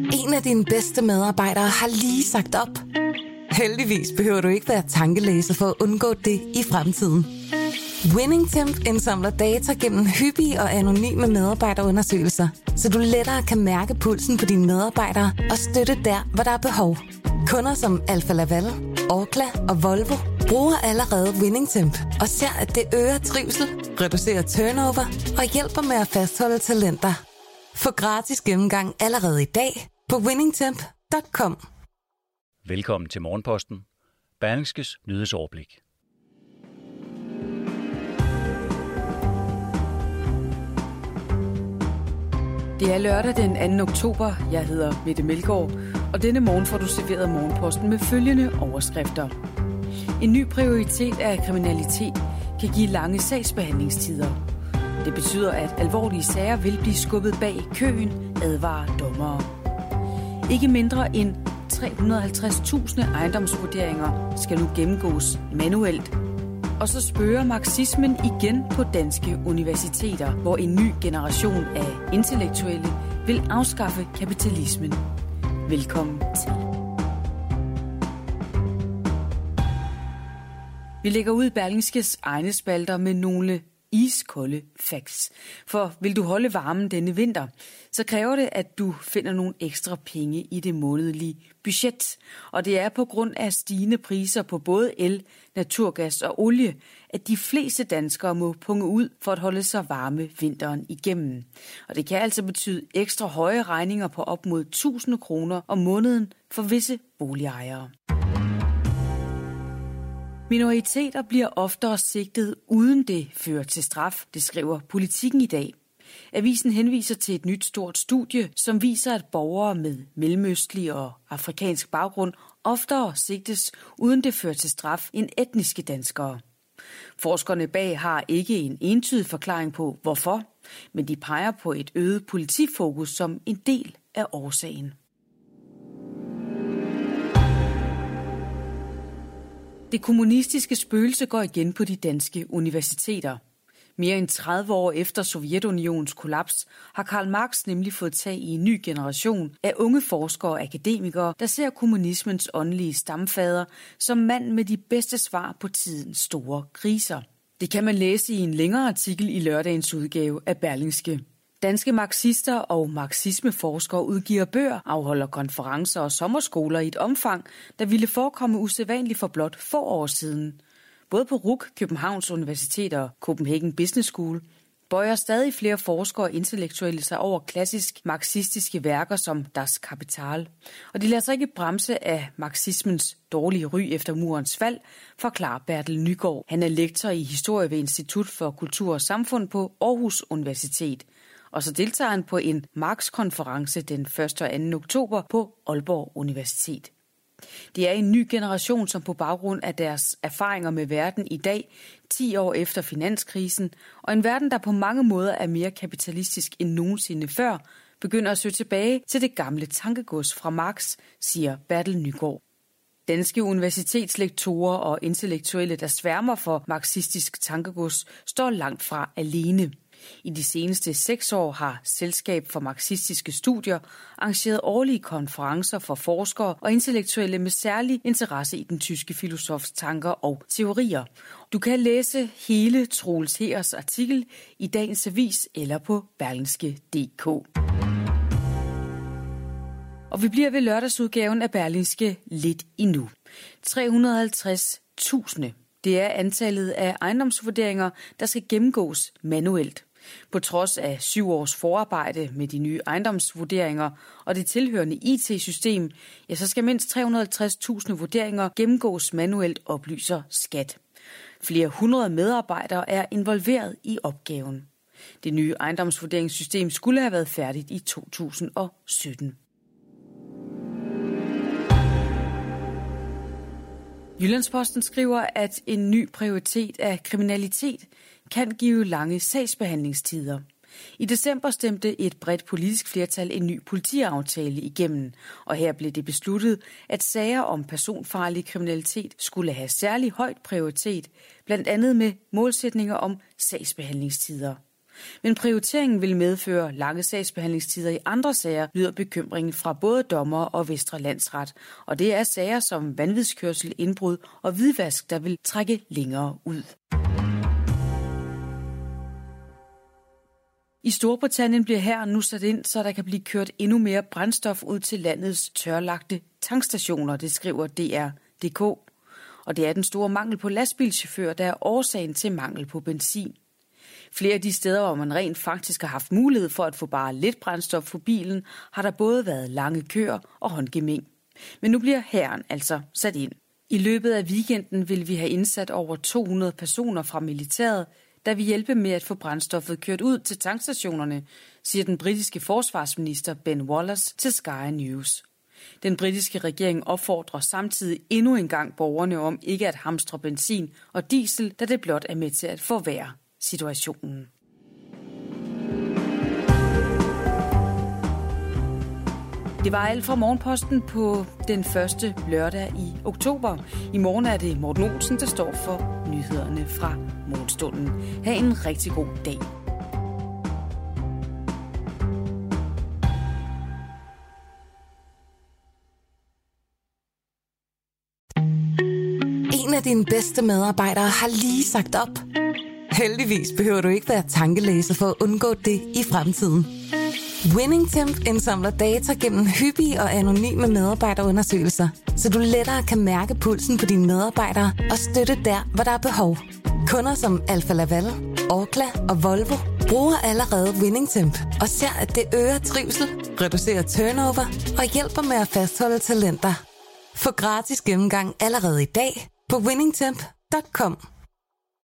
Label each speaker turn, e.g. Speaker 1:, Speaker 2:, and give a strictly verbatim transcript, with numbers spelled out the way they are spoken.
Speaker 1: En af dine bedste medarbejdere har lige sagt op. Heldigvis behøver du ikke være tankelæser for at undgå det i fremtiden. WinningTemp indsamler data gennem hyppige og anonyme medarbejderundersøgelser, så du lettere kan mærke pulsen på dine medarbejdere og støtte der, hvor der er behov. Kunder som Alfa Laval, Orkla og Volvo bruger allerede WinningTemp og ser, at det øger trivsel, reducerer turnover og hjælper med at fastholde talenter. Få gratis gennemgang allerede i dag på winningtemp punktum com.
Speaker 2: Velkommen til Morgenposten. Berlingskes nyhedsoverblik.
Speaker 3: Det er lørdag den anden oktober. Jeg hedder Mette Melgaard, og denne morgen får du serveret Morgenposten med følgende overskrifter. En ny prioritet af kriminalitet kan give lange sagsbehandlingstider. Det betyder, at alvorlige sager vil blive skubbet bag køen, advarer dommere. Ikke mindre end tre hundrede og halvtreds tusind ejendomsvurderinger skal nu gennemgås manuelt. Og så spørger marxismen igen på danske universiteter, hvor en ny generation af intellektuelle vil afskaffe kapitalismen. Velkommen til. Vi lægger ud Berlingskes egne spalter med nogle iskolde facts. For vil du holde varmen denne vinter, så kræver det, at du finder nogle ekstra penge i det månedlige budget. Og det er på grund af stigende priser på både el, naturgas og olie, at de fleste danskere må punge ud for at holde sig varme vinteren igennem. Og det kan altså betyde ekstra høje regninger på op mod tusind kroner om måneden for visse boligejere. Minoriteter bliver oftere sigtet, uden det fører til straf, det skriver Politikken i dag. Avisen henviser til et nyt stort studie, som viser, at borgere med mellemøstlig og afrikansk baggrund oftere sigtes, uden det fører til straf, end etniske danskere. Forskerne bag har ikke en entydig forklaring på, hvorfor, men de peger på et øget politifokus som en del af årsagen. Det kommunistiske spøgelse går igen på de danske universiteter. Mere end tredive år efter Sovjetunionens kollaps har Karl Marx nemlig fået tag i en ny generation af unge forskere og akademikere, der ser kommunismens åndelige stamfader som mand med de bedste svar på tidens store kriser. Det kan man læse i en længere artikel i lørdagens udgave af Berlingske. Danske marxister og marxismeforskere udgiver bøger, afholder konferencer og sommerskoler i et omfang, der ville forekomme usædvanligt for blot få år siden. Både på R U C, Københavns Universitet og Copenhagen Business School bøjer stadig flere forskere og intellektuelle sig over klassisk marxistiske værker som Das Kapital. Og de lader sig ikke bremse af marxismens dårlige ry efter murens fald, forklarer Bertel Nygaard. Han er lektor i historie ved Institut for Kultur og Samfund på Aarhus Universitet. Og så deltager han på en Marx-konference den første og anden oktober på Aalborg Universitet. Det er en ny generation, som på baggrund af deres erfaringer med verden i dag, ti år efter finanskrisen, og en verden, der på mange måder er mere kapitalistisk end nogensinde før, begynder at søge tilbage til det gamle tankegods fra Marx, siger Bertel Nygaard. Danske universitetslektorer og intellektuelle, der sværmer for marxistisk tankegods, står langt fra alene. I de seneste seks år har Selskab for Marxistiske Studier arrangeret årlige konferencer for forskere og intellektuelle med særlig interesse i den tyske filosofs tanker og teorier. Du kan læse hele Troels Heers artikel i dagens avis eller på berlingske punktum d k. Og vi bliver ved lørdagsudgaven af Berlingske lidt endnu. tre hundrede og halvtreds tusind. Det er antallet af ejendomsvurderinger, der skal gennemgås manuelt. På trods af syv års forarbejde med de nye ejendomsvurderinger og det tilhørende I T-system, ja, så skal mindst tre hundrede og halvtreds tusind vurderinger gennemgås manuelt, oplyser Skat. Flere hundrede medarbejdere er involveret i opgaven. Det nye ejendomsvurderingssystem skulle have været færdigt i to tusind og sytten. Jyllandsposten skriver, at en ny prioritet af kriminalitet kan give lange sagsbehandlingstider. I december stemte et bredt politisk flertal en ny politiaftale igennem, og her blev det besluttet, at sager om personfarlig kriminalitet skulle have særlig højt prioritet, blandt andet med målsætninger om sagsbehandlingstider. Men prioriteringen vil medføre lange sagsbehandlingstider i andre sager, lyder bekymringen fra både dommer og Vestre Landsret. Og det er sager som vanvidskørsel, indbrud og hvidvask, der vil trække længere ud. I Storbritannien bliver hæren nu sat ind, så der kan blive kørt endnu mere brændstof ud til landets tørlagte tankstationer, det skriver D R punktum d k. Og det er den store mangel på lastbilchauffører, der er årsagen til mangel på benzin. Flere af de steder, hvor man rent faktisk har haft mulighed for at få bare lidt brændstof for bilen, har der både været lange køer og håndgemæng. Men nu bliver hæren altså sat ind. I løbet af weekenden vil vi have indsat over to hundrede personer fra militæret, der vil hjælpe med at få brændstoffet kørt ud til tankstationerne, siger den britiske forsvarsminister Ben Wallace til Sky News. Den britiske regering opfordrer samtidig endnu en gang borgerne om ikke at hamstre benzin og diesel, da det blot er med til at forværre situationen. Det var alt fra Morgenposten på den første lørdag i oktober. I morgen er det Morten Olsen, der står for nyhederne fra Morgenstunden. Ha' en rigtig god dag.
Speaker 1: En af dine bedste medarbejdere har lige sagt op. Heldigvis behøver du ikke være tankelæser for at undgå det i fremtiden. WinningTemp indsamler data gennem hyppige og anonyme medarbejderundersøgelser, så du lettere kan mærke pulsen på dine medarbejdere og støtte der, hvor der er behov. Kunder som Alfa Laval, Orkla og Volvo bruger allerede WinningTemp og ser, at det øger trivsel, reducerer turnover og hjælper med at fastholde talenter. Få gratis gennemgang allerede i dag på winningtemp punktum com.